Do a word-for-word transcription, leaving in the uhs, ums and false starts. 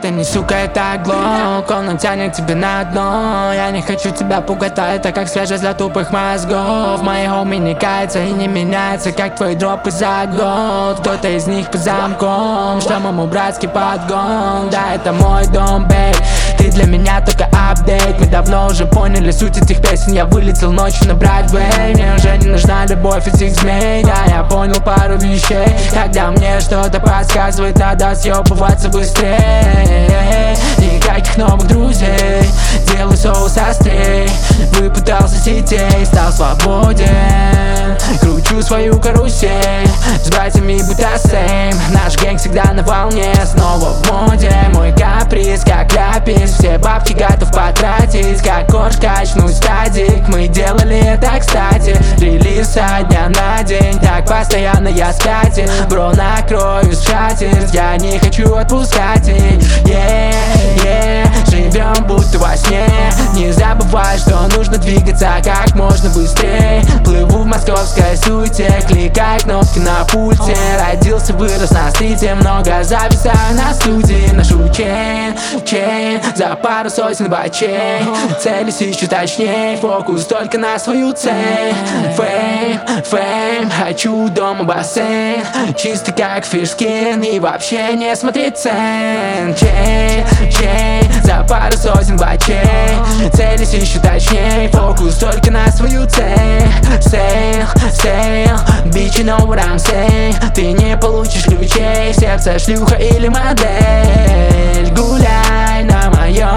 это не сука, это глок. Он тянет тебя на дно. Я не хочу тебя пугать, а это как свежесть для тупых мозгов. Мои хоми не каются и не меняются, как твои дропы за год. Кто-то из них по замкам, что ему братский подгон. Да, это мой дом, бейб. Ты для меня только апдейт. Мы давно уже поняли суть этих песен. Я вылетел ночью на Бродвей. Мне уже не нужна любовь этих змей. Да, я понял пару вещей. Когда мне что-то подсказывает, надо съебываться быстрее. Никаких новых друзей, делай соус острей. Выпутался сетей, стал свободен. Кручу свою карусель, с братьями будто сейм. Наш гэнг всегда на волне, снова в моде. Мой каприз, как ляпис, все бабки готов потратить. Как корж качнуть стадик, мы делали это кстати. Релиз со дня на день, так постоянно я спятил. Бро, накрою скатерть, я не хочу отпускать их. Yeah, yeah, живем будто во сне. Не забывай, что нужно двигаться как можно быстрее. Плыву в московской суете, кликай кнопки на пульте. Родился, вырос на стрите, много зависаю на студии. Ношу чейн, чейн, за пару сотен бачей. Целюсь ищу точней, фокус только на свою цель. Фейм, фейм, хочу дома бассейн. Чистый как фишскин и вообще не смотреть цен. Чейн, чейн, за пару сотен бачей. Целюсь ищу точней, фокус только на свою цель. Сейл, сейл, bitch, you know what I'm saying. Ты не получишь ключей, сердце шлюха или модель. Гуляй на моем